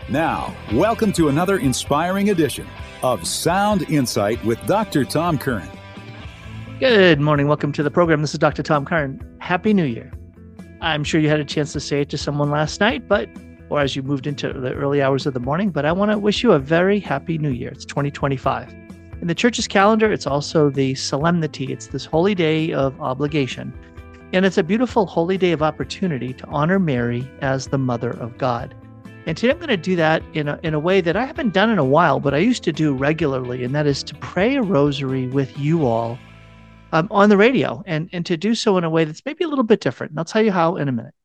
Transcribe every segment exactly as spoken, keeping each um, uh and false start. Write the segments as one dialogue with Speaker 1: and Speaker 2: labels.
Speaker 1: Now, welcome to another inspiring edition of Sound Insight with Doctor Tom Curran.
Speaker 2: Good morning. Welcome to the program. This is Doctor Tom Curran. Happy New Year. I'm sure you had a chance to say it to someone last night, but or as you moved into the early hours of the morning, but I want to wish you a very happy New Year. It's twenty twenty-five. In the church's calendar, it's also the solemnity. It's this holy day of obligation. And it's a beautiful holy day of opportunity to honor Mary as the Mother of God. And today I'm going to do that in a, in a way that I haven't done in a while, but I used to do regularly, and that is to pray a rosary with you all um, on the radio, and, and to do so in a way that's maybe a little bit different. And I'll tell you how in a minute.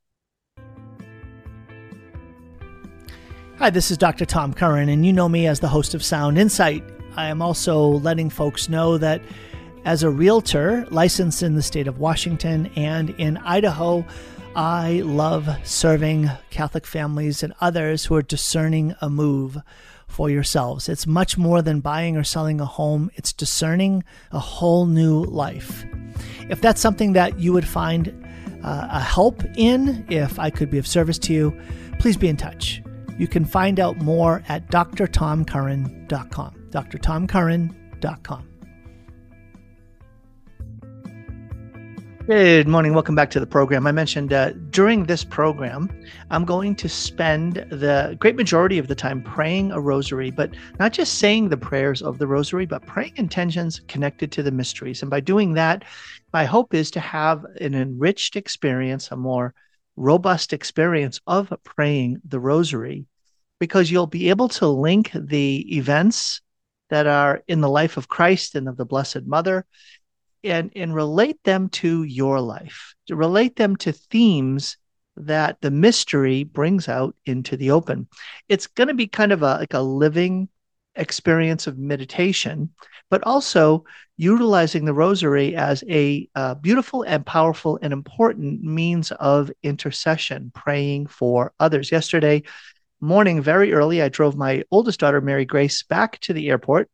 Speaker 2: Hi, this is Doctor Tom Curran, and you know me as the host of Sound Insight. I am also letting folks know that as a realtor licensed in the state of Washington and in Idaho, I love serving Catholic families and others who are discerning a move for yourselves. It's much more than buying or selling a home. It's discerning a whole new life. If that's something that you would find uh, a help in, if I could be of service to you, please be in touch. You can find out more at d r tom curran dot com. d r tom curran dot com. Good morning. Welcome back to the program. I mentioned uh, during this program, I'm going to spend the great majority of the time praying a rosary, but not just saying the prayers of the rosary, but praying intentions connected to the mysteries. And by doing that, my hope is to have an enriched experience, a more robust experience of praying the rosary, because you'll be able to link the events that are in the life of Christ and of the Blessed Mother and, and relate them to your life, to relate them to themes that the mystery brings out into the open. It's going to be kind of a, like a living experience of meditation, but also utilizing the rosary as a uh, beautiful and powerful and important means of intercession, praying for others. Yesterday morning, very early, I drove my oldest daughter, Mary Grace, back to the airport.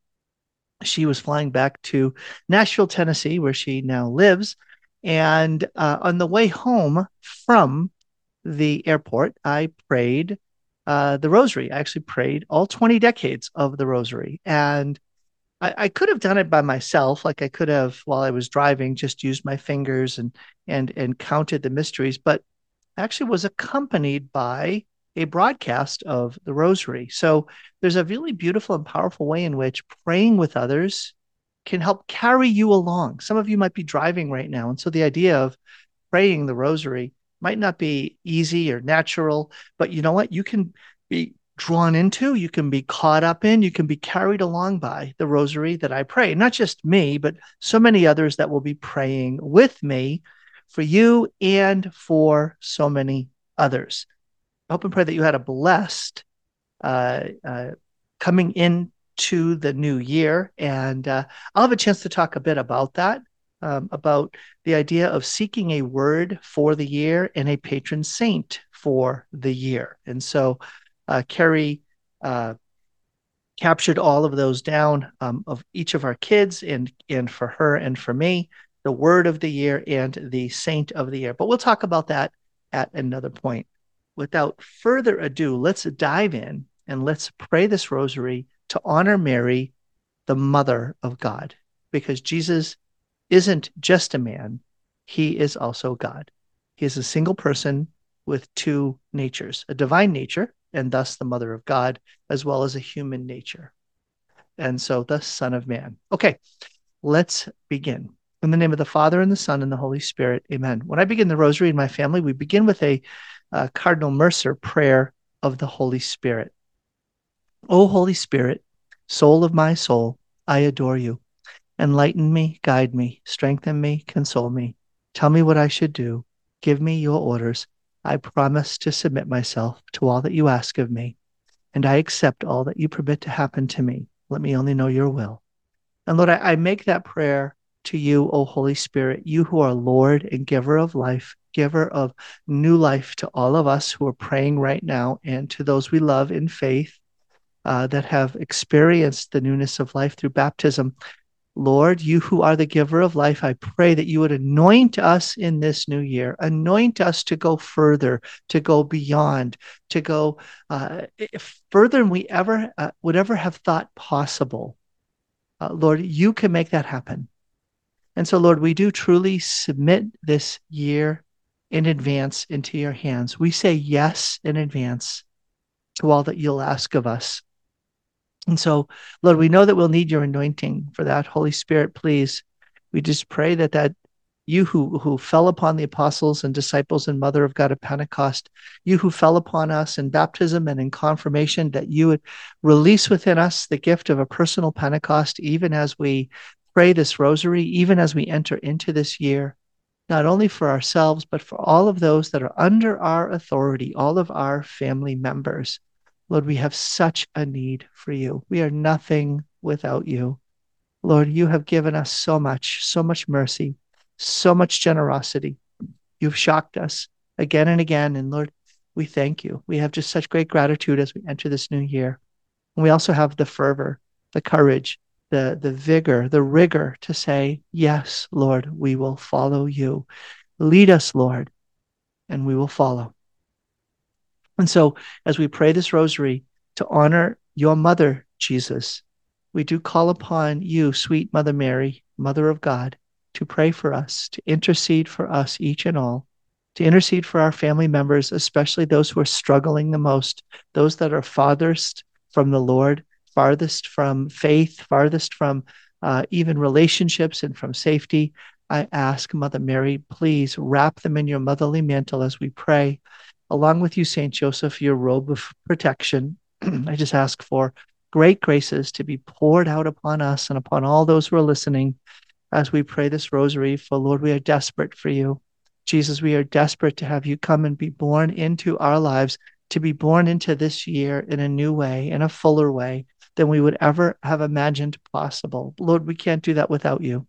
Speaker 2: She was flying back to Nashville, Tennessee, where she now lives. And uh, on the way home from the airport, I prayed uh, the rosary. I actually prayed all twenty decades of the rosary. And I, I could have done it by myself, like I could have, while I was driving, just used my fingers and and and counted the mysteries, but actually was accompanied by a broadcast of the rosary. So there's a really beautiful and powerful way in which praying with others can help carry you along. Some of you might be driving right now, and so the idea of praying the rosary might not be easy or natural, but you know what? You can be drawn into, you can be caught up in, you can be carried along by the rosary that I pray. Not just me, but so many others that will be praying with me for you and for so many others. I hope and pray that you had a blessed uh, uh, coming into the new year. And uh, I'll have a chance to talk a bit about that, um, about the idea of seeking a word for the year and a patron saint for the year. And so uh, Carrie uh, captured all of those down um, of each of our kids, and, and for her and for me, the word of the year and the saint of the year. But we'll talk about that at another point. Without further ado, let's dive in and let's pray this rosary to honor Mary, the Mother of God, because Jesus isn't just a man, he is also God. He is a single person with two natures, a divine nature, and thus the Mother of God, as well as a human nature, and so the Son of Man. Okay, let's begin. In the name of the Father, and the Son, and the Holy Spirit, amen. When I begin the rosary in my family, we begin with a uh, Cardinal Mercer prayer of the Holy Spirit. O Holy Spirit, soul of my soul, I adore you. Enlighten me, guide me, strengthen me, console me. Tell me what I should do. Give me your orders. I promise to submit myself to all that you ask of me, and I accept all that you permit to happen to me. Let me only know your will. And Lord, I, I make that prayer to you, O Holy Spirit, you who are Lord and giver of life, giver of new life to all of us who are praying right now, and to those we love in faith uh, that have experienced the newness of life through baptism. Lord, you who are the giver of life, I pray that you would anoint us in this new year, anoint us to go further, to go beyond, to go uh, further than we ever uh, would ever have thought possible. Uh, Lord, you can make that happen. And so, Lord, we do truly submit this year in advance into your hands. We say yes in advance to all that you'll ask of us. And so, Lord, we know that we'll need your anointing for that. Holy Spirit, please, we just pray that that you who, who fell upon the apostles and disciples and Mother of God at Pentecost, you who fell upon us in baptism and in confirmation, that you would release within us the gift of a personal Pentecost, even as we pray this rosary, even as we enter into this year, not only for ourselves, but for all of those that are under our authority, all of our family members. Lord, we have such a need for you. We are nothing without you. Lord, you have given us so much, so much mercy, so much generosity. You've shocked us again and again. And Lord, we thank you. We have just such great gratitude as we enter this new year. And we also have the fervor, the courage, the, the vigor, the rigor to say, yes, Lord, we will follow you. Lead us, Lord, and we will follow. And so as we pray this rosary to honor your mother, Jesus, we do call upon you, sweet Mother Mary, Mother of God, to pray for us, to intercede for us each and all, to intercede for our family members, especially those who are struggling the most, those that are farthest from the Lord, farthest from faith, farthest from uh, even relationships and from safety. I ask, Mother Mary, please wrap them in your motherly mantle as we pray. Along with you, Saint Joseph, your robe of protection. I just ask for great graces to be poured out upon us and upon all those who are listening as we pray this rosary. For Lord, we are desperate for you. Jesus, we are desperate to have you come and be born into our lives, to be born into this year in a new way, in a fuller way than we would ever have imagined possible. Lord, we can't do that without you.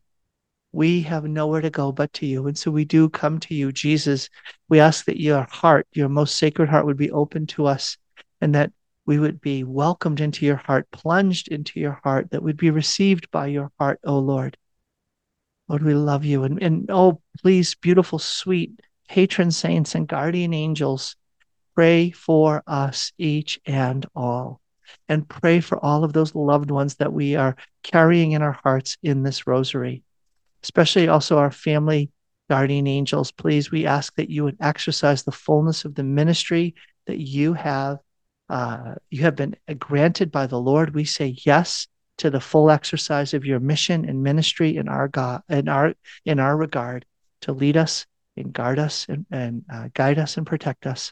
Speaker 2: We have nowhere to go but to you. And so we do come to you, Jesus. We ask that your heart, your most sacred heart, would be open to us, and that we would be welcomed into your heart, plunged into your heart, that would be received by your heart, O Lord. Lord, we love you. And, and oh, please, beautiful, sweet patron saints and guardian angels, pray for us each and all. And pray for all of those loved ones that we are carrying in our hearts in this rosary. Especially also our family guardian angels. Please, we ask that you would exercise the fullness of the ministry that you have uh, you have been granted by the Lord. We say yes to the full exercise of your mission and ministry in our God, in our in our regard, to lead us and guard us and, and uh, guide us and protect us.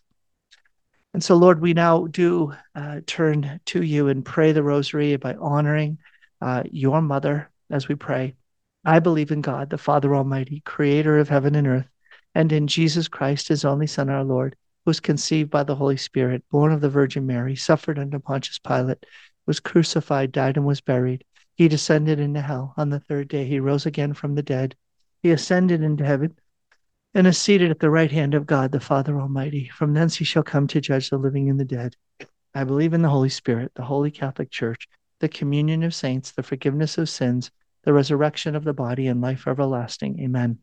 Speaker 2: And so, Lord, we now do uh, turn to you and pray the rosary by honoring uh, your mother as we pray. I believe in God, the Father Almighty, creator of heaven and earth, and in Jesus Christ, his only Son, our Lord, who was conceived by the Holy Spirit, born of the Virgin Mary, suffered under Pontius Pilate, was crucified, died, and was buried. He descended into hell. On the third day, he rose again from the dead. He ascended into heaven and is seated at the right hand of God, the Father Almighty. From thence he shall come to judge the living and the dead. I believe in the Holy Spirit, the Holy Catholic Church, the communion of saints, the forgiveness of sins, the resurrection of the body, and life everlasting. Amen.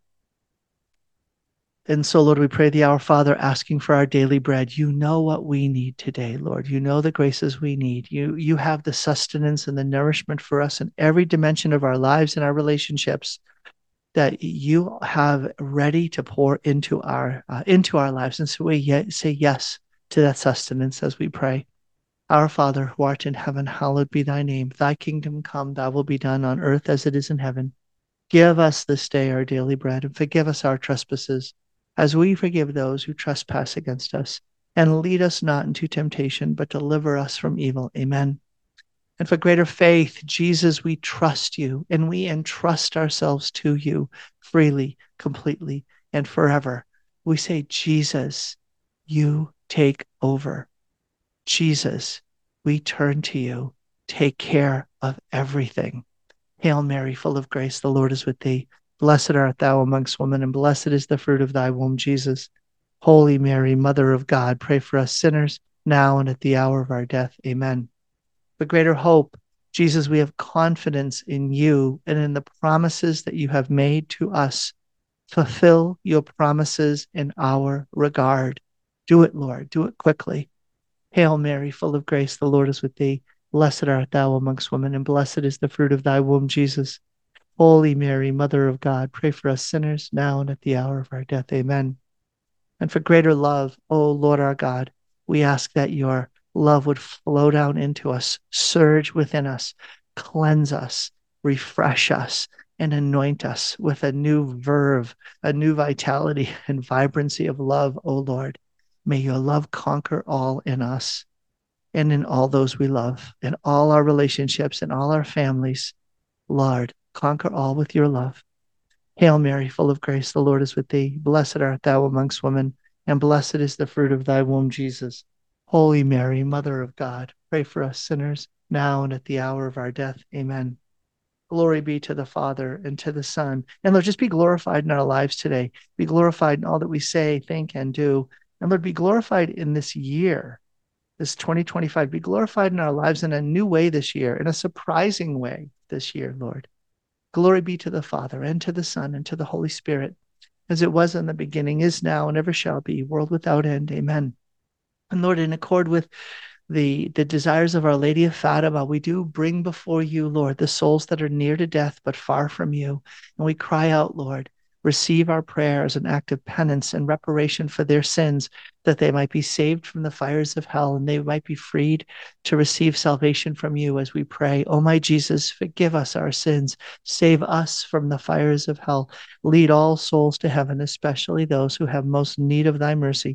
Speaker 2: And so, Lord, we pray the Our Father, asking for our daily bread. You know what we need today, Lord. You know the graces we need. You, you have the sustenance and the nourishment for us in every dimension of our lives and our relationships that you have ready to pour into our uh, into our lives. And so we yet say yes to that sustenance as we pray. Our Father, who art in heaven, hallowed be thy name. Thy kingdom come, thy will be done on earth as it is in heaven. Give us this day our daily bread, and forgive us our trespasses, as we forgive those who trespass against us. And lead us not into temptation, but deliver us from evil. Amen. And for greater faith, Jesus, we trust you, and we entrust ourselves to you freely, completely, and forever. We say, Jesus, you take over. Jesus, we turn to you. Take care of everything. Hail Mary, full of grace, the Lord is with thee. Blessed art thou amongst women, and blessed is the fruit of thy womb, Jesus. Holy Mary, Mother of God, pray for us sinners, now and at the hour of our death. Amen. For greater hope, Jesus, we have confidence in you and in the promises that you have made to us. Fulfill your promises in our regard. Do it, Lord. Do it quickly. Hail Mary, full of grace, the Lord is with thee. Blessed art thou amongst women, and blessed is the fruit of thy womb, Jesus. Holy Mary, Mother of God, pray for us sinners, now and at the hour of our death. Amen. And for greater love, O Lord our God, we ask that your love would flow down into us, surge within us, cleanse us, refresh us, and anoint us with a new verve, a new vitality and vibrancy of love, O Lord. May your love conquer all in us and in all those we love, in all our relationships, in all our families. Lord, conquer all with your love. Hail Mary, full of grace, the Lord is with thee. Blessed art thou amongst women, and blessed is the fruit of thy womb, Jesus. Holy Mary, Mother of God, pray for us sinners, now and at the hour of our death. Amen. Glory be to the Father, and to the Son. And Lord, just be glorified in our lives today. Be glorified in all that we say, think, and do. And Lord, be glorified in this year, this twenty twenty-five. Be glorified in our lives in a new way this year, in a surprising way this year, Lord. Glory be to the Father, and to the Son, and to the Holy Spirit, as it was in the beginning, is now, and ever shall be, world without end. Amen. And Lord, in accord with the, the desires of Our Lady of Fatima, we do bring before you, Lord, the souls that are near to death but far from you. And we cry out, Lord, receive our prayer as an act of penance and reparation for their sins, that they might be saved from the fires of hell and they might be freed to receive salvation from you as we pray. O my Jesus, forgive us our sins. Save us from the fires of hell. Lead all souls to heaven, especially those who have most need of thy mercy.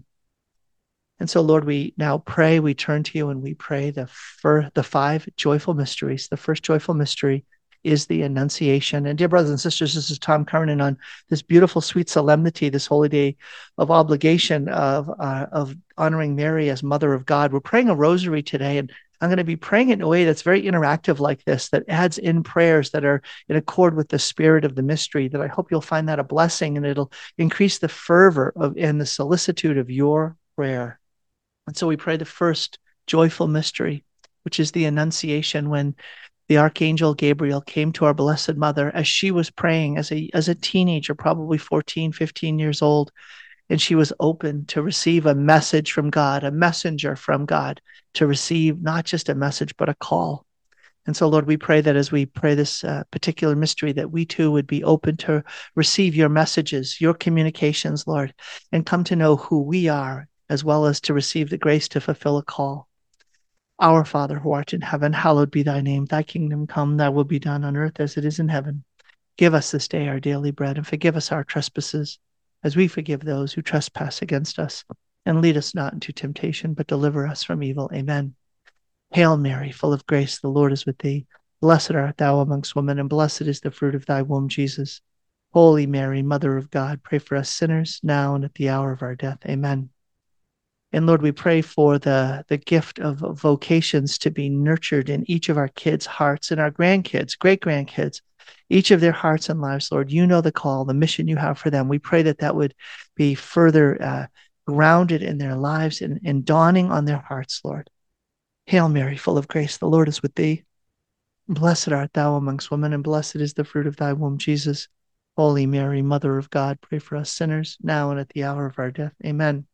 Speaker 2: And so, Lord, we now pray, we turn to you and we pray the, fir- the five joyful mysteries. The first joyful mystery is the Annunciation. And dear brothers and sisters, this is Tom Kernan on this beautiful, sweet solemnity, this holy day of obligation of, uh, of honoring Mary as Mother of God. We're praying a rosary today, and I'm going to be praying it in a way that's very interactive like this, that adds in prayers that are in accord with the spirit of the mystery, that I hope you'll find that a blessing, and it'll increase the fervor of and the solicitude of your prayer. And so we pray the first joyful mystery, which is the Annunciation, when the Archangel Gabriel came to our Blessed Mother as she was praying as a, as a teenager, probably fourteen, fifteen years old, and she was open to receive a message from God, a messenger from God, to receive not just a message, but a call. And so, Lord, we pray that as we pray this uh, particular mystery, that we too would be open to receive your messages, your communications, Lord, and come to know who we are, as well as to receive the grace to fulfill a call. Our Father, who art in heaven, hallowed be thy name. Thy kingdom come, thy will be done on earth as it is in heaven. Give us this day our daily bread, and forgive us our trespasses, as we forgive those who trespass against us. And lead us not into temptation, but deliver us from evil. Amen. Hail Mary, full of grace, the Lord is with thee. Blessed art thou amongst women, and blessed is the fruit of thy womb, Jesus. Holy Mary, Mother of God, pray for us sinners, now and at the hour of our death. Amen. And Lord, we pray for the, the gift of vocations to be nurtured in each of our kids' hearts and our grandkids, great-grandkids, each of their hearts and lives, Lord. You know the call, the mission you have for them. We pray that that would be further uh, grounded in their lives and, and dawning on their hearts, Lord. Hail Mary, full of grace, the Lord is with thee. Blessed art thou amongst women, and blessed is the fruit of thy womb, Jesus. Holy Mary, Mother of God, pray for us sinners, now and at the hour of our death. Amen.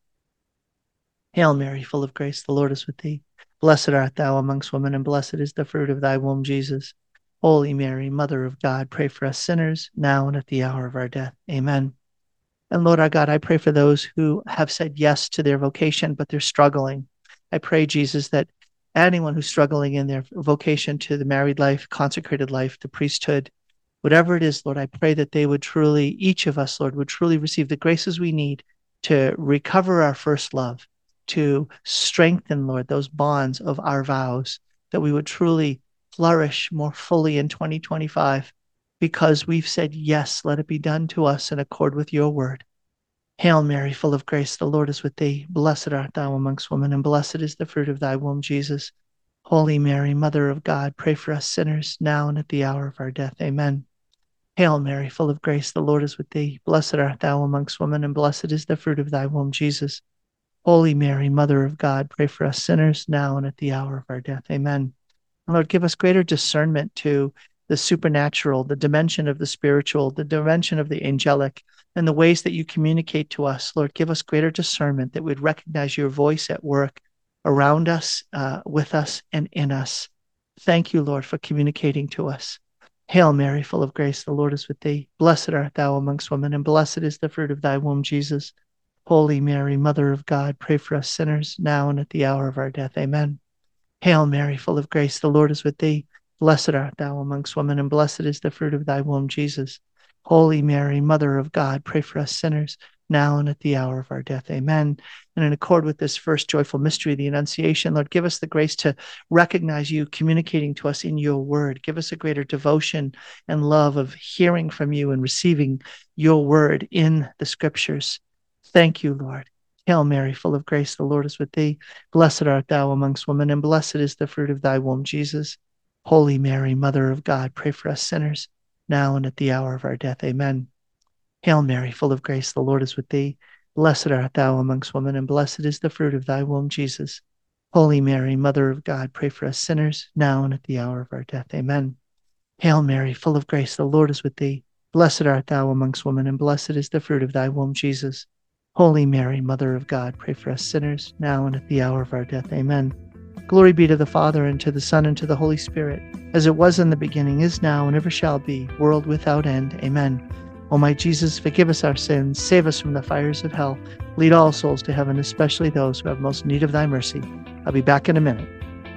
Speaker 2: Hail Mary, full of grace, the Lord is with thee. Blessed art thou amongst women, and blessed is the fruit of thy womb, Jesus. Holy Mary, Mother of God, pray for us sinners, now and at the hour of our death. Amen. And Lord our God, I pray for those who have said yes to their vocation, but they're struggling. I pray, Jesus, that anyone who's struggling in their vocation to the married life, consecrated life, the priesthood, whatever it is, Lord, I pray that they would truly, each of us, Lord, would truly receive the graces we need to recover our first love, to strengthen, Lord, those bonds of our vows, that we would truly flourish more fully in twenty twenty-five because we've said, yes, let it be done to us in accord with your word. Hail Mary, full of grace, the Lord is with thee. Blessed art thou amongst women, and blessed is the fruit of thy womb, Jesus. Holy Mary, Mother of God, pray for us sinners, now and at the hour of our death. Amen. Hail Mary, full of grace, the Lord is with thee. Blessed art thou amongst women, and blessed is the fruit of thy womb, Jesus. Holy Mary, Mother of God, pray for us sinners, now and at the hour of our death. Amen. And Lord, give us greater discernment to the supernatural, the dimension of the spiritual, the dimension of the angelic, and the ways that you communicate to us. Lord, give us greater discernment that we'd recognize your voice at work around us, uh, with us, and in us. Thank you, Lord, for communicating to us. Hail Mary, full of grace, the Lord is with thee. Blessed art thou amongst women, and blessed is the fruit of thy womb, Jesus. Holy Mary, Mother of God, pray for us sinners, now and at the hour of our death. Amen. Hail Mary, full of grace, the Lord is with thee. Blessed art thou amongst women, and blessed is the fruit of thy womb, Jesus. Holy Mary, Mother of God, pray for us sinners, now and at the hour of our death. Amen. And in accord with this first joyful mystery, the Annunciation, Lord, give us the grace to recognize you communicating to us in your word. Give us a greater devotion and love of hearing from you and receiving your word in the scriptures. Thank you, Lord. Hail Mary, full of grace, the Lord is with thee. Blessed art thou amongst women, and blessed is the fruit of thy womb, Jesus. Holy Mary, Mother of God, pray for us sinners, now and at the hour of our death. Amen. Hail Mary, full of grace, the Lord is with thee. Blessed art thou amongst women, and blessed is the fruit of thy womb, Jesus. Holy Mary, Mother of God, pray for us sinners, now and at the hour of our death. Amen. Hail Mary, full of grace, the Lord is with thee. Blessed art thou amongst women, and blessed is the fruit of thy womb, Jesus. Holy Mary, Mother of God, pray for us sinners, now and at the hour of our death. Amen. Glory be to the Father, and to the Son, and to the Holy Spirit, as it was in the beginning, is now, and ever shall be, world without end. Amen. O my Jesus, forgive us our sins, save us from the fires of hell, lead all souls to heaven, especially those who have most need of thy mercy. I'll be back in a minute.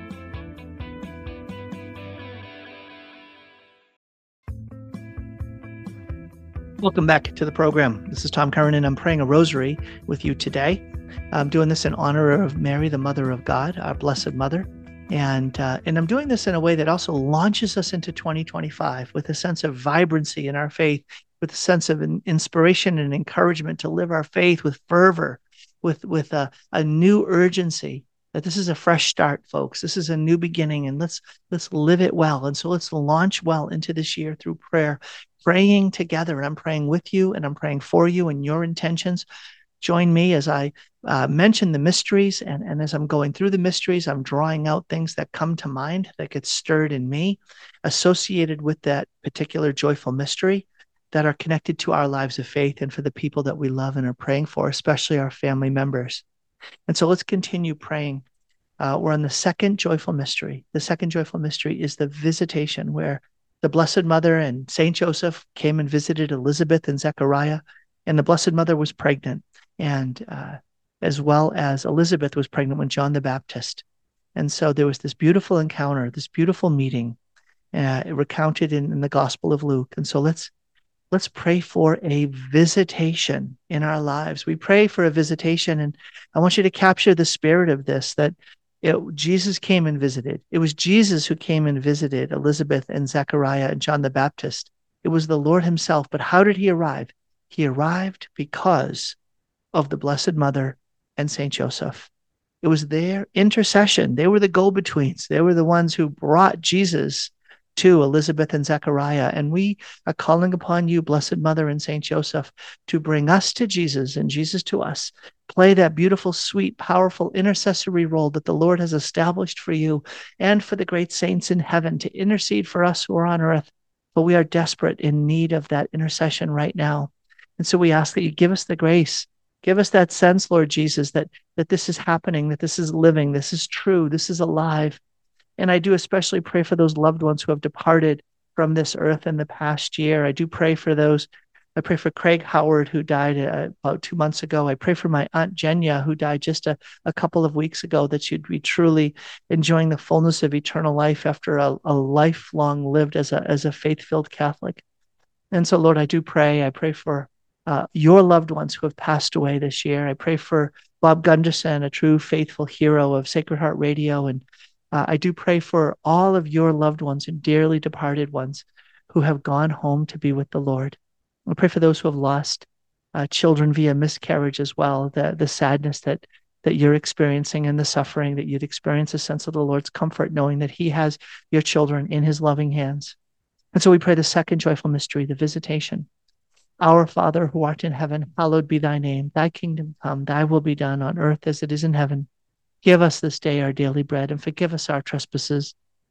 Speaker 2: Welcome back to the program. This is Tom Curran, and I'm praying a rosary with you today. I'm doing this in honor of Mary, the Mother of God, our Blessed Mother. And uh, and I'm doing this in a way that also launches us into twenty twenty-five with a sense of vibrancy in our faith, with a sense of inspiration and encouragement to live our faith with fervor, with, with a, a new urgency. That this is a fresh start, folks. This is a new beginning, and let's let's live it well. And so let's launch well into this year through prayer, praying together. And I'm praying with you, and I'm praying for you and your intentions. Join me as I uh, mention the mysteries, and, and as I'm going through the mysteries, I'm drawing out things that come to mind, that get stirred in me, associated with that particular joyful mystery, that are connected to our lives of faith and for the people that we love and are praying for, especially our family members. And so let's continue praying. Uh, we're on the second joyful mystery. The second joyful mystery is the visitation, where the Blessed Mother and Saint Joseph came and visited Elizabeth and Zechariah, and the Blessed Mother was pregnant, and uh, as well as Elizabeth was pregnant with John the Baptist. And so there was this beautiful encounter, this beautiful meeting, uh, recounted in, in the Gospel of Luke. And so let's let's pray for a visitation in our lives. We pray for a visitation, and I want you to capture the spirit of this, that it, Jesus came and visited. It was Jesus who came and visited Elizabeth and Zechariah and John the Baptist. It was the Lord himself. But how did he arrive? He arrived because of the Blessed Mother and Saint Joseph. It was their intercession. They were the go-betweens. They were the ones who brought Jesus to Elizabeth and Zechariah. And we are calling upon you, Blessed Mother and Saint Joseph, to bring us to Jesus and Jesus to us. Play that beautiful, sweet, powerful intercessory role that the Lord has established for you and for the great saints in heaven to intercede for us who are on earth. But we are desperate in need of that intercession right now. And so we ask that you give us the grace. Give us that sense, Lord Jesus, that, that this is happening, that this is living, this is true, this is alive. And I do especially pray for those loved ones who have departed from this earth in the past year. I do pray for those. I pray for Craig Howard, who died uh, about two months ago. I pray for my Aunt Jenya, who died just a, a couple of weeks ago, that she'd be truly enjoying the fullness of eternal life after a, a lifelong lived as a, as a faith-filled Catholic. And so, Lord, I do pray. I pray for uh, your loved ones who have passed away this year. I pray for Bob Gunderson, a true faithful hero of Sacred Heart Radio, and Uh, I do pray for all of your loved ones and dearly departed ones who have gone home to be with the Lord. I pray for those who have lost uh, children via miscarriage as well, the, the sadness that, that you're experiencing and the suffering that you'd experience, a sense of the Lord's comfort, knowing that he has your children in his loving hands. And so we pray the second joyful mystery, the visitation. Our Father, who art in heaven, hallowed be thy name. Thy kingdom come, thy will be done on earth as it is in heaven. Give us this day our daily bread, and forgive us our trespasses,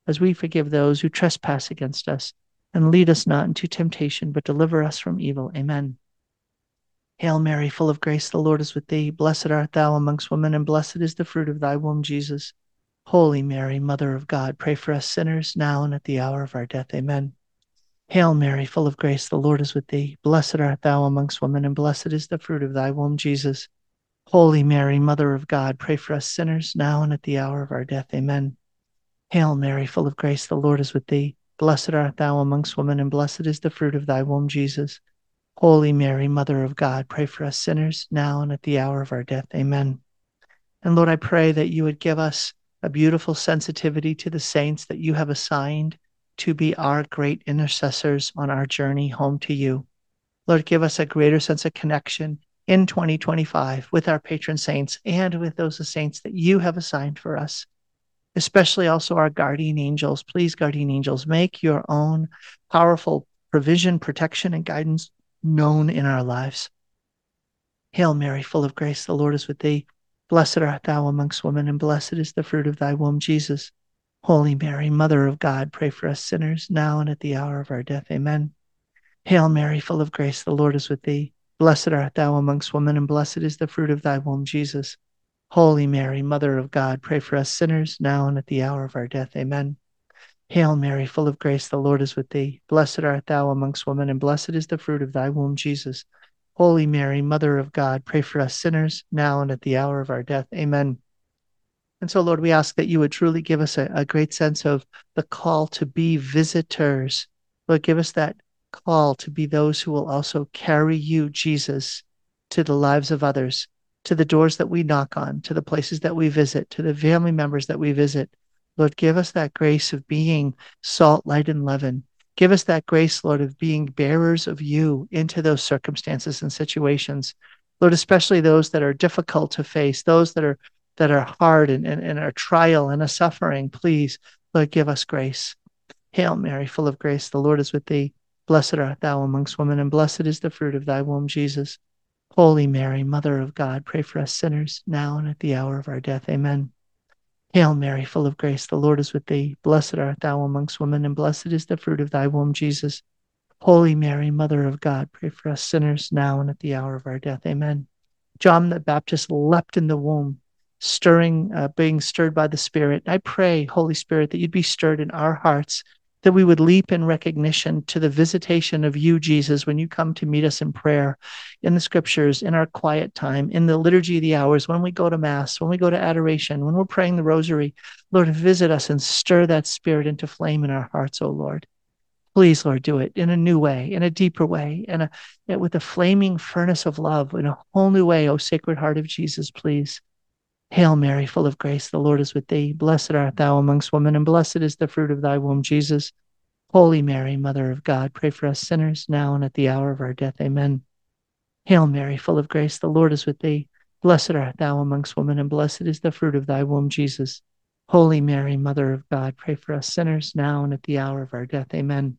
Speaker 2: as we forgive those who trespass against us. And lead us not into temptation, but deliver us from evil. Amen. Hail Mary, full of grace, the Lord is with thee. Blessed art thou amongst women, and blessed is the fruit of thy womb, Jesus. Holy Mary, Mother of God, pray for us sinners, now and at the hour of our death. Amen. Hail Mary, full of grace, the Lord is with thee. Blessed art thou amongst women, and blessed is the fruit of thy womb, Jesus. Holy Mary, Mother of God, pray for us sinners, now and at the hour of our death. Amen. Hail Mary, full of grace, the Lord is with thee. Blessed art thou amongst women, and blessed is the fruit of thy womb, Jesus. Holy Mary, Mother of God, pray for us sinners, now and at the hour of our death. Amen. And Lord, I pray that you would give us a beautiful sensitivity to the saints that you have assigned to be our great intercessors on our journey home to you. Lord, give us a greater sense of connection in twenty twenty-five with our patron saints and with those saints that you have assigned for us, especially also our guardian angels. Please, guardian angels, make your own powerful provision, protection, and guidance known in our lives. Hail Mary, full of grace, the Lord is with thee. Blessed art thou amongst women, and blessed is the fruit of thy womb, Jesus. Holy Mary, Mother of God, pray for us sinners, now and at the hour of our death. Amen. Hail Mary, full of grace, the Lord is with thee. Blessed art thou amongst women, and blessed is the fruit of thy womb, Jesus. Holy Mary, Mother of God, pray for us sinners, now and at the hour of our death. Amen. Hail Mary, full of grace, the Lord is with thee. Blessed art thou amongst women, and blessed is the fruit of thy womb, Jesus. Holy Mary, Mother of God, pray for us sinners, now and at the hour of our death. Amen. And so, Lord, we ask that you would truly give us a, a great sense of the call to be visitors. Lord, give us that call to be those who will also carry you, Jesus, to the lives of others, to the doors that we knock on, to the places that we visit, to the family members that we visit. Lord, give us that grace of being salt, light, and leaven. Give us that grace, Lord, of being bearers of you into those circumstances and situations. Lord, especially those that are difficult to face, those that are that are hard and, and, and are trial and a suffering. Please, Lord, give us grace. Hail Mary, full of grace, the Lord is with thee. Blessed art thou amongst women, and blessed is the fruit of thy womb, Jesus. Holy Mary, Mother of God, pray for us sinners, now and at the hour of our death. Amen. Hail Mary, full of grace, the Lord is with thee. Blessed art thou amongst women, and blessed is the fruit of thy womb, Jesus. Holy Mary, Mother of God, pray for us sinners, now and at the hour of our death. Amen. John the Baptist leapt in the womb, stirring, uh, being stirred by the Spirit. I pray, Holy Spirit, that you'd be stirred in our hearts, that we would leap in recognition to the visitation of you, Jesus, when you come to meet us in prayer, in the scriptures, in our quiet time, in the liturgy of the hours, when we go to Mass, when we go to adoration, when we're praying the rosary. Lord, visit us and stir that Spirit into flame in our hearts, O Lord. Please, Lord, do it in a new way, in a deeper way, and with a flaming furnace of love, in a whole new way, O Sacred Heart of Jesus, please. Hail Mary, full of grace, the Lord is with thee. Blessed art thou amongst women, and blessed is the fruit of thy womb, Jesus. Holy Mary, Mother of God, pray for us sinners, now and at the hour of our death. Amen. Hail Mary, full of grace, the Lord is with thee. Blessed art thou amongst women, and blessed is the fruit of thy womb, Jesus. Holy Mary, Mother of God, pray for us sinners, now and at the hour of our death. Amen.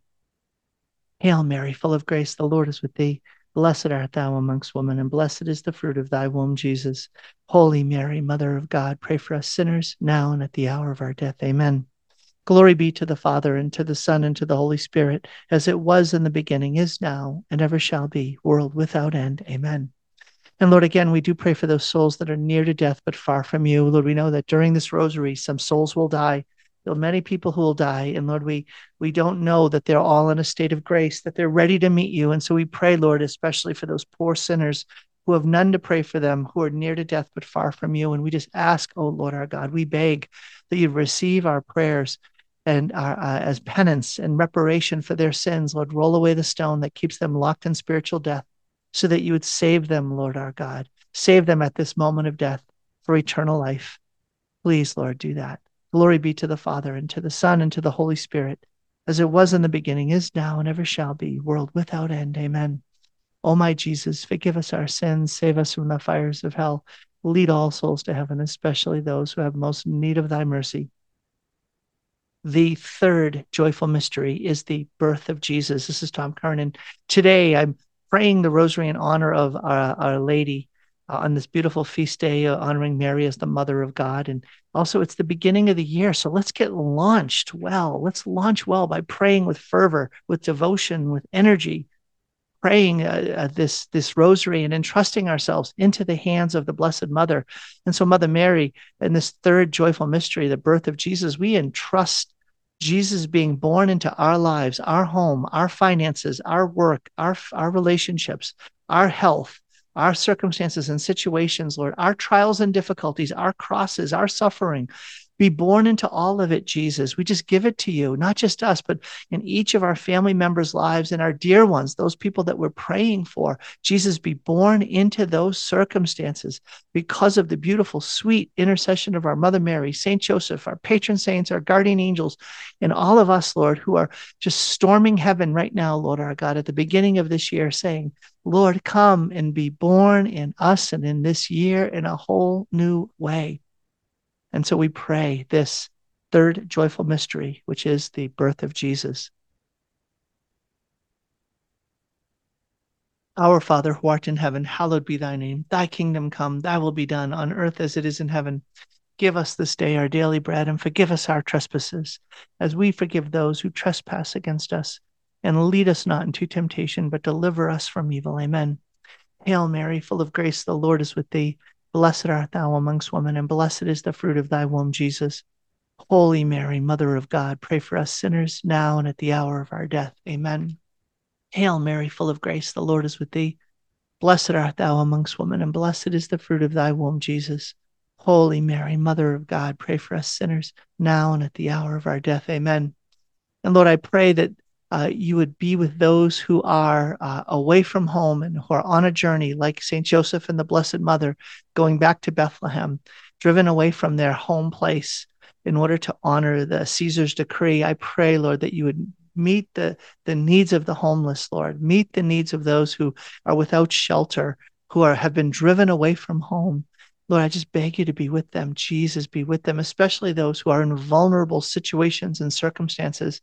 Speaker 2: Hail Mary, full of grace, the Lord is with thee. Blessed art thou amongst women, and blessed is the fruit of thy womb, Jesus. Holy Mary, Mother of God, pray for us sinners, now and at the hour of our death. Amen. Glory be to the Father, and to the Son, and to the Holy Spirit, as it was in the beginning, is now, and ever shall be, world without end. Amen. And Lord, again, we do pray for those souls that are near to death, but far from you. Lord, we know that during this rosary, some souls will die. There are many people who will die. And Lord, we, we don't know that they're all in a state of grace, that they're ready to meet you. And so we pray, Lord, especially for those poor sinners who have none to pray for them, who are near to death, but far from you. And we just ask, oh Lord, our God, we beg that you receive our prayers and our, uh, as penance and reparation for their sins. Lord, roll away the stone that keeps them locked in spiritual death, so that you would save them, Lord, our God. Save them at this moment of death for eternal life. Please, Lord, do that. Glory be to the Father, and to the Son, and to the Holy Spirit, as it was in the beginning, is now, and ever shall be, world without end. Amen. O my Jesus, forgive us our sins, save us from the fires of hell, lead all souls to heaven, especially those who have most need of thy mercy. The third joyful mystery is the birth of Jesus. This is Tom Curran, and today I'm praying the rosary in honor of our, our Lady, uh, on this beautiful feast day, uh, honoring Mary as the Mother of God. And also, it's the beginning of the year. So let's get launched well. Let's launch well by praying with fervor, with devotion, with energy, praying uh, uh, this this rosary and entrusting ourselves into the hands of the Blessed Mother. And so, Mother Mary, in this third joyful mystery, the birth of Jesus, we entrust Jesus being born into our lives, our home, our finances, our work, our our relationships, our health, our circumstances and situations, Lord, our trials and difficulties, our crosses, our suffering. Be born into all of it, Jesus. We just give it to you, not just us, but in each of our family members' lives and our dear ones, those people that we're praying for. Jesus, be born into those circumstances because of the beautiful, sweet intercession of our Mother Mary, Saint Joseph, our patron saints, our guardian angels, and all of us, Lord, who are just storming heaven right now, Lord our God, at the beginning of this year, saying, Lord, come and be born in us and in this year in a whole new way. And so we pray this third joyful mystery, which is the birth of Jesus. Our Father, who art in heaven, hallowed be thy name. Thy kingdom come, thy will be done on earth as it is in heaven. Give us this day our daily bread, and forgive us our trespasses, as we forgive those who trespass against us. And lead us not into temptation, but deliver us from evil. Amen. Hail Mary, full of grace, the Lord is with thee. Blessed art thou amongst women, and blessed is the fruit of thy womb, Jesus. Holy Mary, Mother of God, pray for us sinners, now and at the hour of our death. Amen. Hail Mary, full of grace, the Lord is with thee. Blessed art thou amongst women, and blessed is the fruit of thy womb, Jesus. Holy Mary, Mother of God, pray for us sinners, now and at the hour of our death. Amen. And Lord, I pray that uh, you would be with those who are uh, away from home and who are on a journey, like Saint Joseph and the Blessed Mother, going back to Bethlehem, driven away from their home place in order to honor the Caesar's decree. I pray, Lord, that you would meet the, the needs of the homeless, Lord, meet the needs of those who are without shelter, who are have been driven away from home. Lord, I just beg you to be with them. Jesus, be with them, especially those who are in vulnerable situations and circumstances,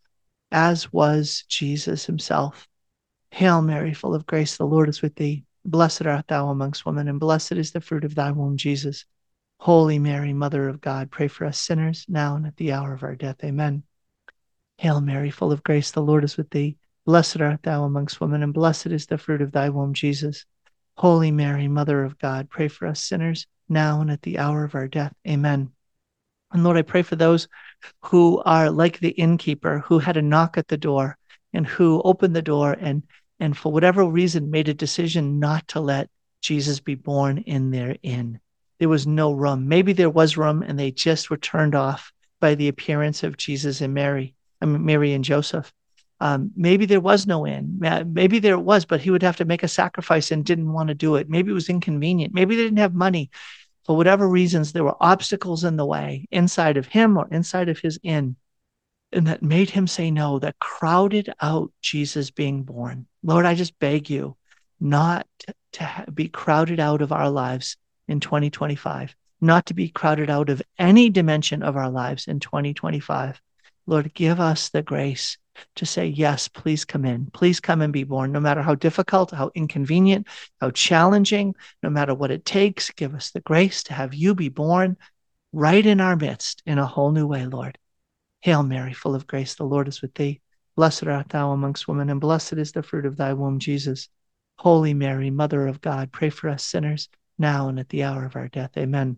Speaker 2: as was Jesus himself. Hail Mary, full of grace, the Lord is with thee. Blessed art thou amongst women, and blessed is the fruit of thy womb, Jesus. Holy Mary, Mother of God, pray for us sinners, now and at the hour of our death. Amen. Hail Mary, full of grace, the Lord is with thee. Blessed art thou amongst women, and blessed is the fruit of thy womb, Jesus. Holy Mary, Mother of God, pray for us sinners, now and at the hour of our death. Amen. And Lord, I pray for those who are like the innkeeper who had a knock at the door and who opened the door and, and for whatever reason made a decision not to let Jesus be born in their inn. There was no room. Maybe there was room and they just were turned off by the appearance of Jesus and Mary, I mean, Mary and Joseph. Um, maybe there was no inn. Maybe there was, but he would have to make a sacrifice and didn't want to do it. Maybe it was inconvenient. Maybe they didn't have money. For whatever reasons, there were obstacles in the way, inside of him or inside of his inn, and that made him say no, that crowded out Jesus being born. Lord, I just beg you not to be crowded out of our lives in twenty twenty-five, not to be crowded out of any dimension of our lives in twenty twenty-five. Lord, give us the grace to say, yes, please come in. Please come and be born, no matter how difficult, how inconvenient, how challenging, no matter what it takes. Give us the grace to have you be born right in our midst in a whole new way, Lord. Hail Mary, full of grace, the Lord is with thee. Blessed art thou amongst women, and blessed is the fruit of thy womb, Jesus. Holy Mary, Mother of God, pray for us sinners, now and at the hour of our death. Amen.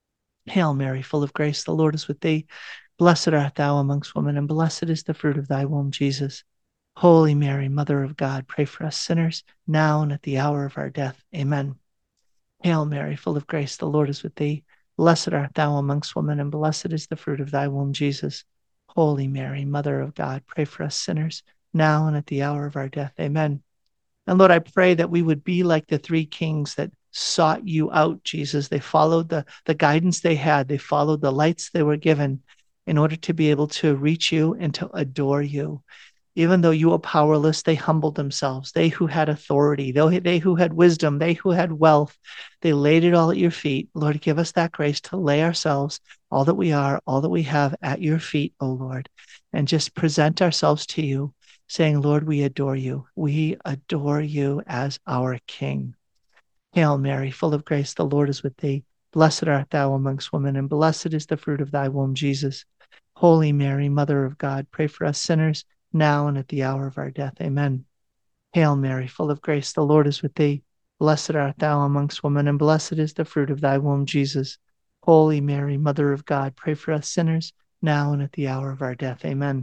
Speaker 2: Hail Mary, full of grace, the Lord is with thee. Blessed art thou amongst women, and blessed is the fruit of thy womb, Jesus. Holy Mary, Mother of God, pray for us sinners, now and at the hour of our death. Amen. Hail Mary, full of grace, the Lord is with thee. Blessed art thou amongst women, and blessed is the fruit of thy womb, Jesus. Holy Mary, Mother of God, pray for us sinners, now and at the hour of our death. Amen. And Lord, I pray that we would be like the three kings that sought you out, Jesus. They followed the, the guidance they had. They followed the lights they were given in order to be able to reach you and to adore you. Even though you were powerless, they humbled themselves. They who had authority, they, they who had wisdom, they who had wealth, they laid it all at your feet. Lord, give us that grace to lay ourselves, all that we are, all that we have at your feet, O Lord, and just present ourselves to you, saying, Lord, we adore you. We adore you as our King. Hail Mary, full of grace, the Lord is with thee. Blessed art thou amongst women, and blessed is the fruit of thy womb, Jesus. Holy Mary, Mother of God, pray for us sinners, now and at the hour of our death. Amen. Hail Mary, full of grace, the Lord is with thee. Blessed art thou amongst women, and blessed is the fruit of thy womb, Jesus. Holy Mary, Mother of God, pray for us sinners, now and at the hour of our death. Amen.